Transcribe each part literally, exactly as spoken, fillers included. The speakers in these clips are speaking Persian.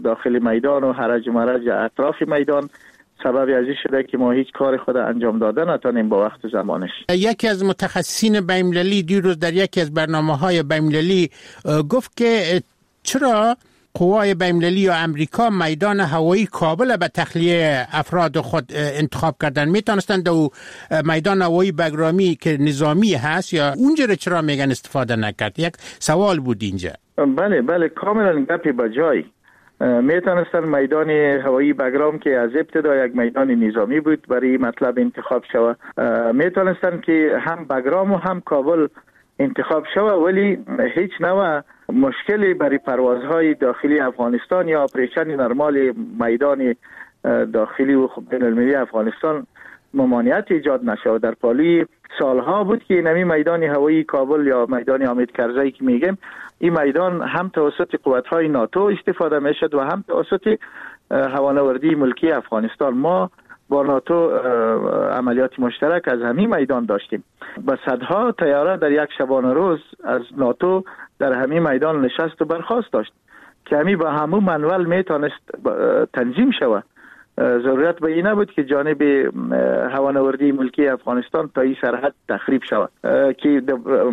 داخل میدان و هرج و مرج اطراف میدان سبب ازی شده که ما هیچ کار خود انجام داده نتونیم با وقت زمانش. یکی از متخصصین بین‌المللی دیروز در یکی از برنامه‌های بین‌المللی گفت که چرا قوای بین‌المللی و امریکا میدان هوایی کابل به تخلیه افراد خود انتخاب کردن، میتونستند او میدان هوایی بگرامی که نظامی هست یا اونجا چرا میگن استفاده نکرد؟ یک سوال بود اینجا. بله بله کاملا گپی بجای. میتونستن میدان هوایی بگرام که از ابتدا یک میدان نظامی بود برای مطلب انتخاب شود، میتونستن که هم بگرام و هم کابل انتخاب شود، ولی هیچ نوع مشکلی برای پروازهای داخلی افغانستان یا اپریشن نرمال میدان داخلی و بین المللی افغانستان ممانعت ایجاد نشود. در پالی سالها بود که نمی میدان هوایی کابل یا میدان حامد کرزی که میگیم، این میدان هم توسط قوت‌های ناتو استفاده میشد و هم توسط هوانوردی ملکی افغانستان. ما با ناتو عملیات مشترک از همین میدان داشتیم. با صدها طیاره در یک شبانه روز از ناتو در همین میدان نشست و برخاست داشت که همین با همون منول میتونست تنظیم شود. ضرورت به این نبود که جانب هوانوردی ملکی افغانستان تا این سرحد تخریب شود که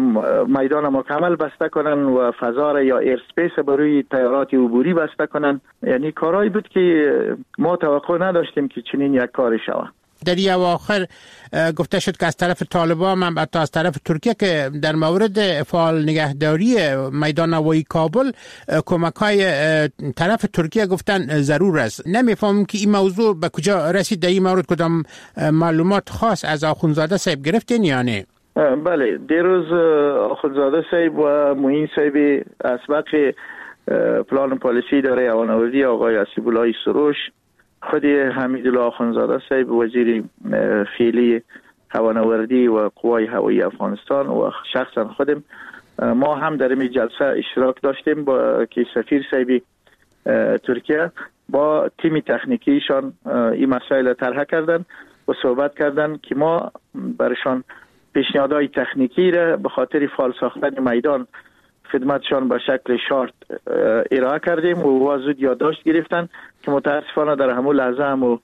میدان مکمل بسته کنن و فضا را یا ایرسپیس برای طیارات عبوری بسته کنن. یعنی کارایی بود که ما توقع نداشتیم که چنین یک کاری شود. در این اواخر گفته شد که از طرف طالبان هم حتی از طرف ترکیه که در مورد فعال نگهداری میدان هوایی کابل کمک‌های طرف ترکیه گفتن ضرور است. نمیفهمم که این موضوع به کجا رسید، در این مورد کدام معلومات خاص از آخوندزاده صاحب گرفتین یا نه؟ بله دیروز آخوندزاده صاحب و معین صاحب اسبق پلان پالیسی اداره هوانوردی آقای حسیب الله سروش، خود حمیدالله آخوندزاده صاحب وزیر فعلی هوانوردی و قوای هوایی افغانستان و شخصا خودم ما هم در این جلسه اشتراک داشتیم با که سفیر صاحب ترکیه با تیم تکنیکیشان این مسائل طرح کردن و صحبت کردن که ما برشان پیشنهادهای تکنیکی را به خاطر فعال ساختن میدان خدمتشان به شکل شارت ارائه کردیم و زود یادداشت گرفتن که متاسفانه در همون لحظه هم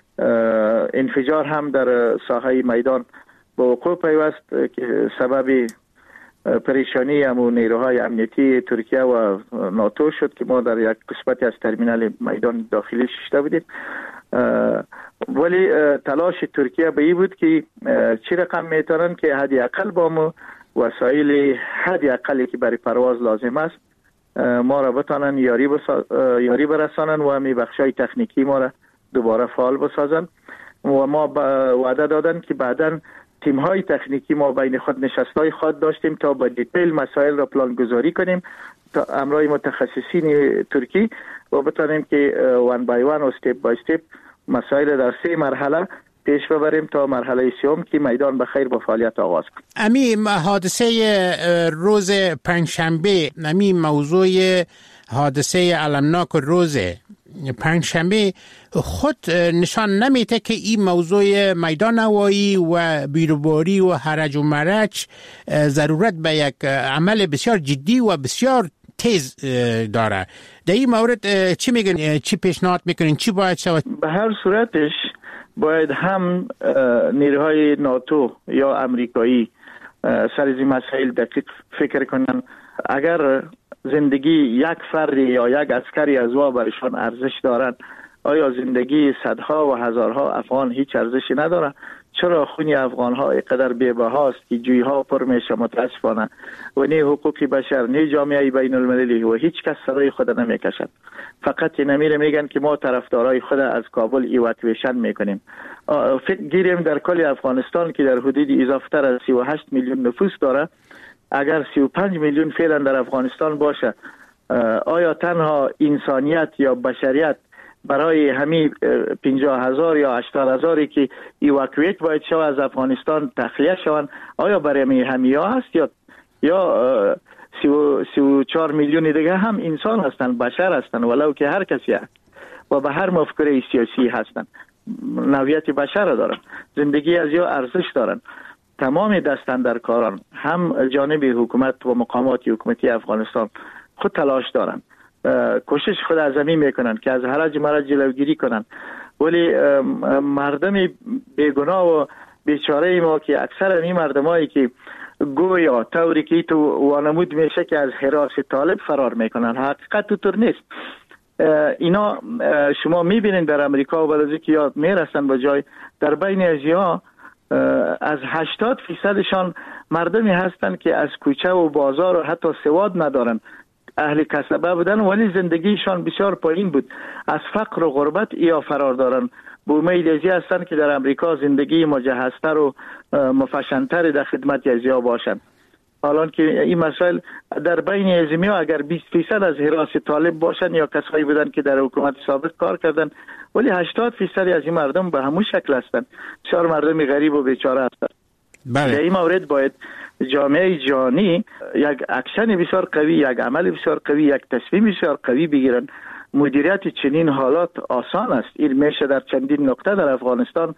انفجار هم در ساحه میدان به وقوع پیوست که سبب پریشانی هم نیروهای امنیتی ترکیه و ناتو شد که ما در یک قسمتی از ترمینال میدان داخلی ششته بودیم. ولی تلاش ترکیه به این بود که چی رقم میتونن که حدی اقل با ما وسایل حدی اقلی که برای پرواز لازم است ما را بتانن یاری, بسا... یاری برسانن و همی بخشای تکنیکی ما را دوباره فعال بسازن و ما وعده دادن که بعداً تیم های تکنیکی ما بین خود نشستای خود داشتیم تا با دیتیل مسائل را پلان گذاری کنیم تا امرای متخصصین ترکی و بتانیم که وان بای وان و استیپ بای استیپ مسائل در سه مرحله پیش ببریم تا مرحله سوم که میدان بخیر با فعالیت آغاز کنیم. امی حادثه روز پنجشنبه، امی موضوع حادثه المناک روز پنجشنبه خود نشان نمیده که این موضوع میدان هوایی و بیروباری و هرج و مرج ضرورت به یک عمل بسیار جدی و بسیار تیز داره. در این مورد چی میگن، چی پیشنهاد میکنین، چی باید شود؟ به هر صورتش باید هم نیروهای ناتو یا امریکایی سر این مسائل دقیق فکر کنن. اگر زندگی یک فرد یا یک عسکری از وا برشان ارزش دارند، آیا زندگی صدها و هزارها افغان هیچ ارزشی نداره؟ چرا خون افغان‌ها اینقدر بی‌بهاست که جوی‌ها پر میشه متاسفانه و نه حقوق بشر نه جامعه بین المللی و هیچ کس سرای خود نمیکشد. فقط نمیره میگن که ما طرفدارای خود از کابل ایواکویشن میکنیم. فکر گیریم در کل افغانستان که در حدود اضافه تر از سی و هشت میلیون نفوس داره، اگر سی و پنج میلیون فعلا در افغانستان باشه، آیا تنها انسانیت یا بشریت برای همین پنجاه هزار یا هشتاد هزاری که ایواکویت باید شو از افغانستان تخلیه شوند، آیا برای همین ها هست یا یا سی و چهار میلیون دیگه هم انسان هستند، بشر هستند، ولو که هر کسی هست و به هر مفکوره سیاسی هستند، نوعیت بشر دارن، زندگی از یا ارزش دارن. تمام دستاندرکاران هم جانب حکومت و مقامات حکومتی افغانستان خود تلاش دارن کوشش خود اعظمی میکنن که از حرج مرج جلوگیری کنن، ولی مردم بیگناه و بیچاره ما که اکثر این مردمایی که گویا طوری که تو وانمود میشه که از حراس طالب فرار میکنن، حقیقت طور نیست. اینا شما میبینید در امریکا و بعد از اینکه یاد میرسن به جای، در بین ازیا از هشتاد فیصدشان مردمی هستند که از کوچه و بازار و حتی سواد ندارن، اهل کسبه بودن ولی زندگیشان بسیار پایین بود، از فقر و غربت یا فرار دارن. به امید ازی هستند که در امریکا زندگی مجهزتر و مفشنتر در خدمت ازیا باشند. حالا که این مسائل در بین ازمیا اگر بیست فیصد از حراس طالب باشن یا کسایی بودن که در حکومت سابق کار کردن، ولی هشتاد فیصد از این مردم به همون شکل هستند، بسیار مردم غریب و بیچاره هستند. بله. در این مورد باید جامعه جهانی یک اکشن بسیار قوی، یک عمل بسیار قوی، یک تصمیم بسیار قوی بگیرن. مدیریت چنین حالات آسان است، این میشه در چندین نقطه در افغانستان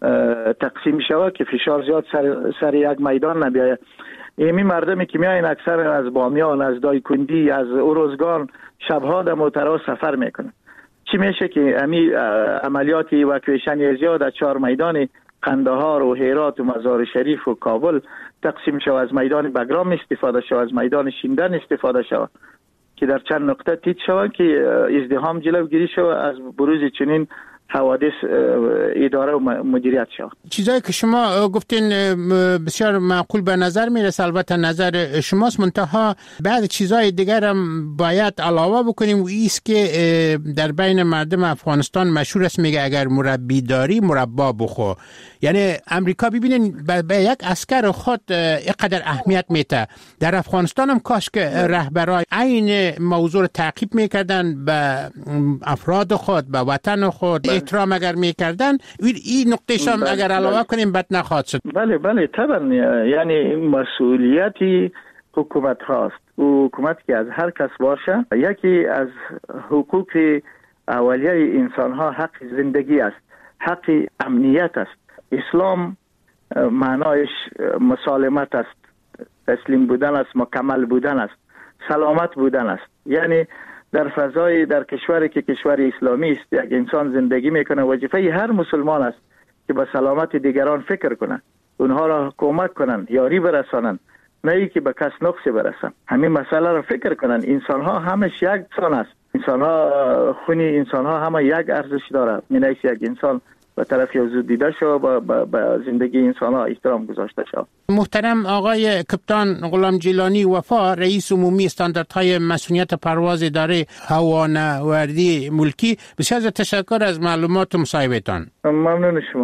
تقسیم شود که فشار زیاد سر, سر یک میدان نبیاید. ایمی مردمی که میاین اکثر از بامیان، از دایکندی، از اروزگان شبها در موترها سفر میکنن. چی میشه که امی عملیات ایواکویشن ازیا در چهار میدان قندهار و هرات و مزار شریف و کابل تقسیم شود، از میدان بگرام استفاده شود، از میدان شیندن استفاده شود که در چند نقطه تیت شود که ازدحام جلوگیری شود از بروز چنین حوادث اداره و مدیریت شود. چیزایی که شما گفتین بسیار معقول به نظر میرسه، البته نظر شماست، منتها بعد چیزای دیگر هم باید علاوه بکنیم و ایست که در بین مردم افغانستان مشهور است، میگه اگر مربی داری مربا بخو. یعنی امریکا ببینین به یک عسکر خود اینقدر اهمیت میده، در افغانستان هم کاش که رهبرای این موضوع تعقیب میکردن، به افراد خود، به وطن خود احترام اگر میکردن، این نقطه هم اگر علاوه کنیم بد نخواهد شد. بله بله طبعا، یعنی مسئولیتی حکومت هاست و حکومت که از هر کس باشه، یکی از حقوق اولیه انسان ها حق زندگی است، حق امنیت است. اسلام معنایش مسالمت است، تسلیم بودن است، مکمل بودن است، سلامت بودن است. یعنی در فضای در کشوری که کشور اسلامی است، یک انسان زندگی میکنه، وظیفه هر مسلمان است که به سلامت دیگران فکر کنه، اونها را کمک کنن، یاری برسانن، نه ای که به کس نقصی برسن. همین مسئله را فکر کنن. انسان ها همش یک سان است، انسان ها خونی انسان ها همه یک ارزش داره، مینایش یک انسان به طرف حضور دیده شو، با, با, با زندگی انسان ها احترام گذاشته شو. محترم آقای کپتان غلام جیلانی وفا، رئیس عمومی استانداردهای مسئولیت پرواز اداره هوانوردی ملکی، بسیار تشکر از معلومات مصاحبهتان. ممنون شما.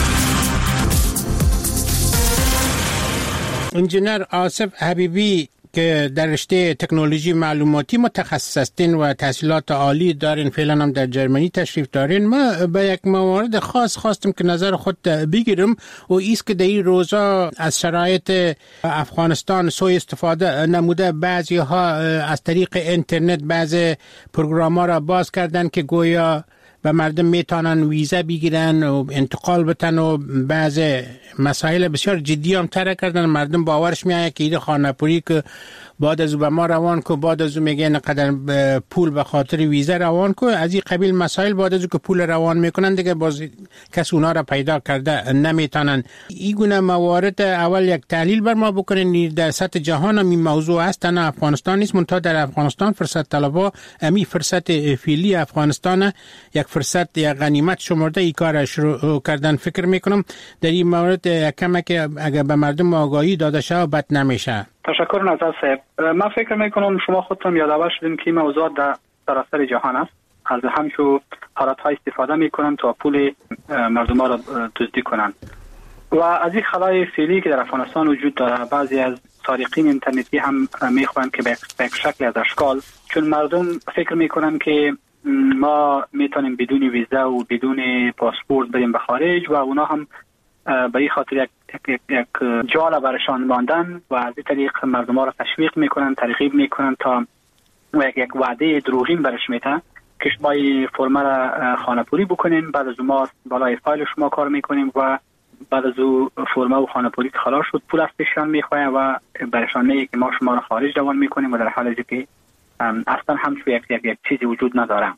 انجینر آصف حبیبی که در رشته تکنولوژی معلوماتی متخصص هستین و تحصیلات عالی دارین، فعلا هم در جرمنی تشریف دارین، ما به یک موارد خاص خواستم که نظر خود بگیرم و ایست که در این روزا از شرایط افغانستان سوء استفاده نموده، بعضی ها از طریق اینترنت بعضی پروگرام ها را باز کردن که گویا و مردم میتونن ویزا بگیرن و انتقال بتن و بعض مسائل بسیار جدی هم تره کردن. مردم باورش میایه که ایده خانه‌پوری که بعد از او به ما روان که بعد از او میگه نقدر پول به خاطر ویزا روان که از این قبیل مسائل، بعد از او که پول روان میکنن دیگه باز کس اونا را پیدا کرده نمیتونن. این گونه موارد اول یک تحلیل بر ما بکنین. در سطح جهان هم این موضوع است، نه افغانستان نیست، منتها در افغانستان فرصت طلبا امی فرصت فعلی افغانستان یک فرصت یا غنیمت شمرده ای کار شروع کردن. فکر میکنم در این مورد کمک که اگر به مردم آگاهی داده شه بد نمیشه. تشکر نظر صاحب. من فکر میکنم شما خودتون یادآور شدین که این موضوع در سراسر جهان است، از همشو حالت های استفاده میکنن تا پول مردم ها را دزدی کنن و از این خلای فعلی که در افغانستان وجود داره، بعضی از سارقین اینترنتی هم میخوان که به یک شکل از اشکال، چون مردم فکر میکنن که ما میتونیم بدون ویزا و بدون پاسپورت بریم به خارج و اونا هم به این خاطر یک یک, یک جال برشان ماندن و از این طریق مردم ها را تشویق میکنن، ترغیب میکنن تا و یک, یک وعده دروغین برش میتن که شما این فرم را خانه‌پوری بکنین، بعد از ما بالای فایل شما کار میکنیم و بعد از او فرم و خانه‌پوری خلاص شد پول از پیشان میخواین و برشان میگه که ما شما را خارج روان میکنیم و در حالی که اصلا همچون یک, یک, یک چیزی وجود نداره.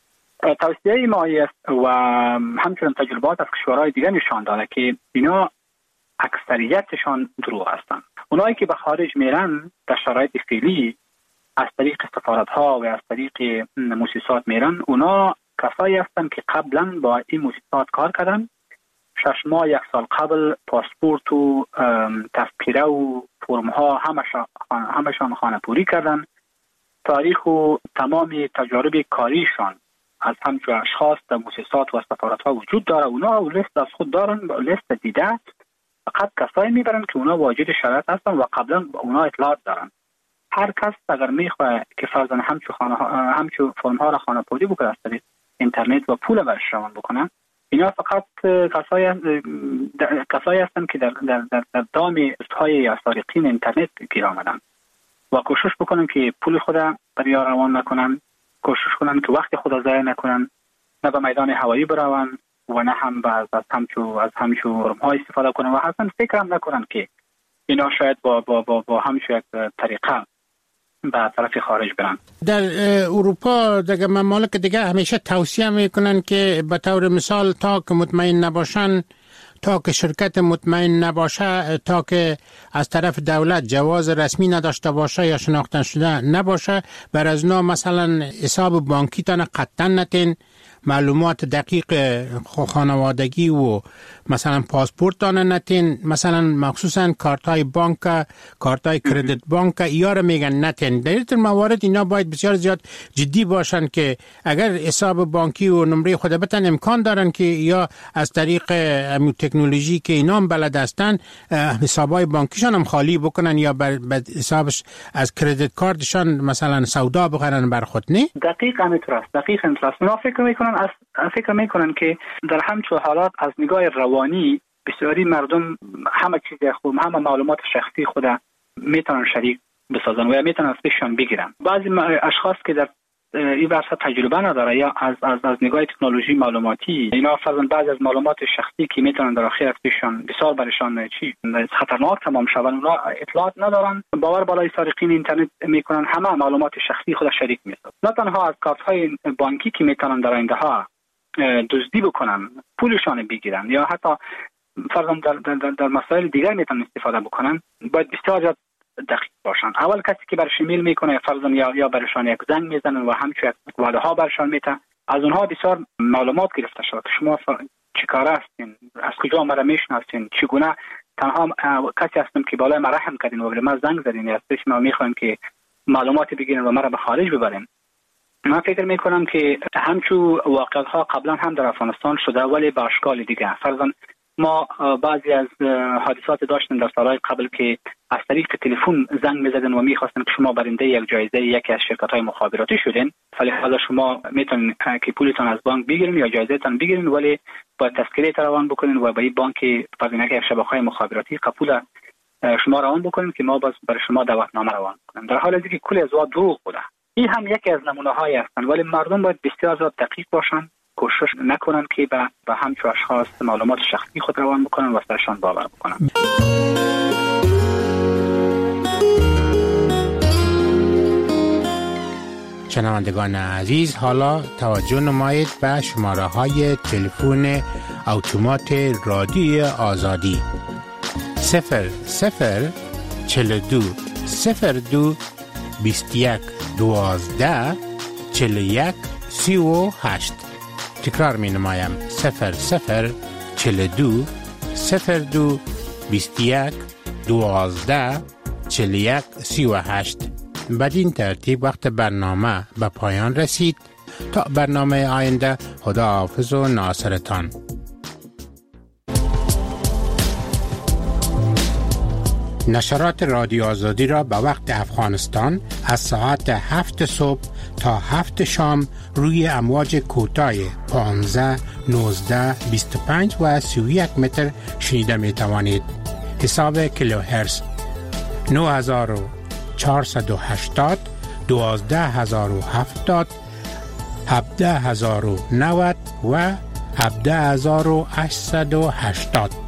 توصیه ما است و همچنین تجربات از کشورهای دیگه نشان داده که اینا اکثریتشان دروغ هستند. اونایی که به خارج میرن در شرایط فعلی از طریق سفارت‌ها و از طریق مؤسسات میرن، اونا کسایی هستند که قبلا با این مؤسسات کار کردن، شش ماه یک سال قبل پاسپورت و تذکره و فرم ها همشان خانه پوری کردن، تاریخ و تمام تجارب کاریشان از همچون اشخاص در مؤسسات و سفارت ها وجود داره. اونا لیست از خود دارن، لیست دیده، فقط کسایی میبرن که اونا واجد شرایط هستن و قبلا اونا اطلاعات دارن. هر کس اگر میخواد که فرضاً همچون خانه همچون فرم ها را خانه پوری بکنه از طریق اینترنت و پول برش روان بکنن، اینا فقط کسایی کسایی هستن که در در در, در دام های سارقین اینترنت گیر آمدن و کوشش بکنن که پول خود برای روان نکنن، کوشش کنن که وقت خود ضایع نکنن، نه به میدان هوایی برون و نه هم از همچو از همچو فرم‌ها استفاده کنن و اصلا فکر هم نکنن که اینا شاید با با با, با همچو یک طریقه به طرف خارج برن. در اروپا در ممالک دیگه همیشه توصیه میکنن که به طور مثال تا که مطمئن نباشن، تا که شرکت مطمئن نباشه، تا که از طرف دولت جواز رسمی نداشته باشه یا شناخته شده نباشه، بر از نو مثلا حساب بانکی تان قطعا نتین، معلومات دقیق خانوادگی و مثلا پاسپورت تان نتین، مثلا مخصوصا کارت های بانک، کارت های کردیت بانک یا را میگن نتین. در این موارد اینا باید بسیار زیاد جدی باشن که اگر حساب بانکی و نمره خود بتن امکان دارن که یا از طریق تکنولوژی که اینا هم بلد هستن حسابای بانکیشان هم خالی بکنن یا بر حسابش از کردیت کارتشان مثلا سودا بخرن بر خود. نه دقیقاً اینطور است، دقیقاً اینطور است. اونا فکر میکنن از فکر میکنن که در همچون حالات از نگاه روانی بسیاری مردم همه چیز خود، همه معلومات شخصی خود میتونن شریک بسازن و یا میتونن از پیششان بگیرن. بعضی اشخاص که در این ورسه تجربه نداره یا از از از نگاه تکنولوژی معلوماتی، اینا فرضاً بعضی از معلومات شخصی که میتونن در آخر از پیششان بسیار برشان چی خطرناک تمام شون، اونا اطلاعات ندارن، باور بالای سارقین اینترنت میکنن، همه معلومات شخصی خود شریک میسازن. نه تنها از کارت های بانکی که میتونن در آینده ها دزدی بکنن، پولشان بگیرن یا حتی فرضاً در در, در, در مسائل دیگر میتونن استفاده بکنن، باید بسیار دقیق باشن. اول کسی که برش ایمیل میکنه فرضاً یا یا برشان یک زنگ میزنن و همچون یک وعده ها برشان میته، از اونها بسیار معلومات گرفته شد که شما چیکاره هستین، از کجا مرا میشناسین، چگونه تنها کسی هستم که بالای ما رحم کردین و به ما زنگ زدین یا پیش ما میخواین که معلومات بگیرین و مرا به خارج ببرین. من فکر میکنم که همچون واقعیت ها قبلا هم در افغانستان شده ولی به اشکال دیگه. فرضاً ما بعضی از حادثات داشتیم در سالهای قبل که از طریق تلفن زنگ می‌زدن و می‌خواستن که شما برنده یک جایزه یکی از شرکت‌های مخابراتی شدین، فلذا شما میتونین که پولتون از بانک بگیرین یا جایزه‌تون بگیرین ولی با تذکره روان بکنین و با این بانک فرضاً که شبکه‌های مخابراتی قبول شما روان بکنین که ما باز برای شما دعوتنامه روان کنیم، در حالی که کل از دروغ بوده. این هم یکی از نمونه‌هایی هستند ولی مردم باید بسیار زیاد دقیق باشن، کوشش نکنن که به به همچون اشخاص معلومات شخصی خود روان بکنن و سرشان باور بکنن. شنوندگان عزیز، حالا توجه نمایید به شماره های تلفن اتومات رادیوی آزادی صفر صفر چهل و دو صفر دو بیست و یک دوازده چهل و یک سی و هشت. تکرار می نمایم صفر صفر چهل و دو صفر دو بیست و یک دوازده چهل و یک سی و هشت. بدین ترتیب وقت برنامه به پایان رسید. تا برنامه آینده، خدا حافظ و ناصرتان. نشرات رادیو آزادی را به وقت افغانستان از ساعت هفت صبح تا هفت شام روی امواج کوتاه پانزده، نوزده، بیست و پنج و سی و یک متر شنیده می توانید. حساب کیلوهرتز نه هزار و چهارصد و هشتاد، دوازده هزار و هفتاد، هفده هزار و نود و هفده هزار و هشتصد و هشتاد.